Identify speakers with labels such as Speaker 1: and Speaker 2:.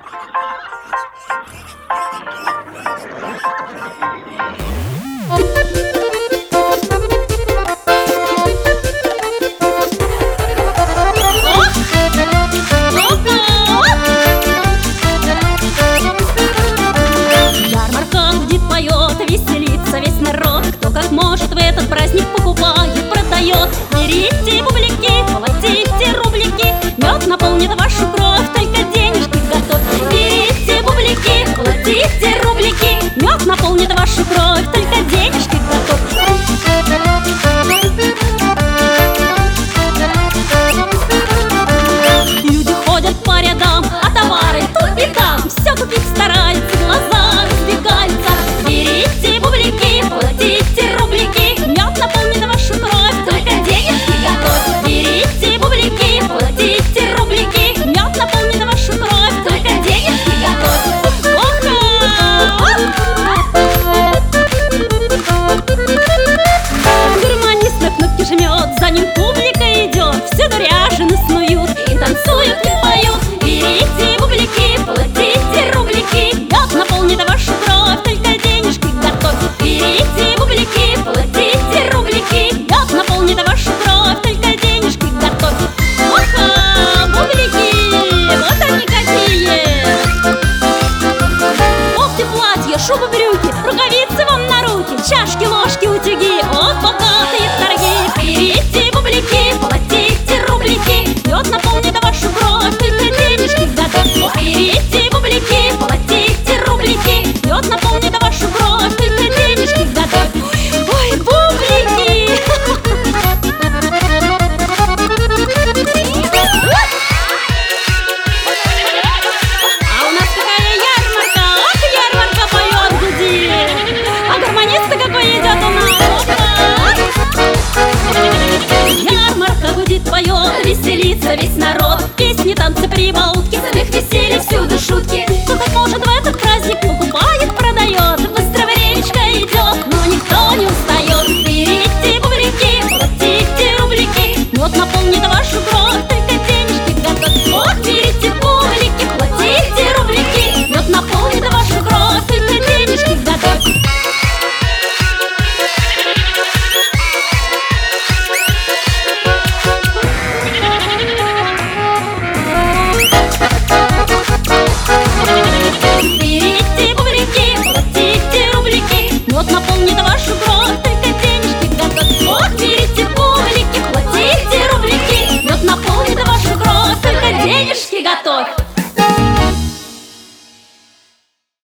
Speaker 1: Веселится весь народ, кто как может в этот праздник покупает, продает. Берите бублики, платите рублики, мед наполнит вашу кровь, только денежки готов. Берите бублики, платите рублики, мед наполнит вашу кровь, только денежки готов. Люди ходят по рядам, а товары тут и там, все купить стараются.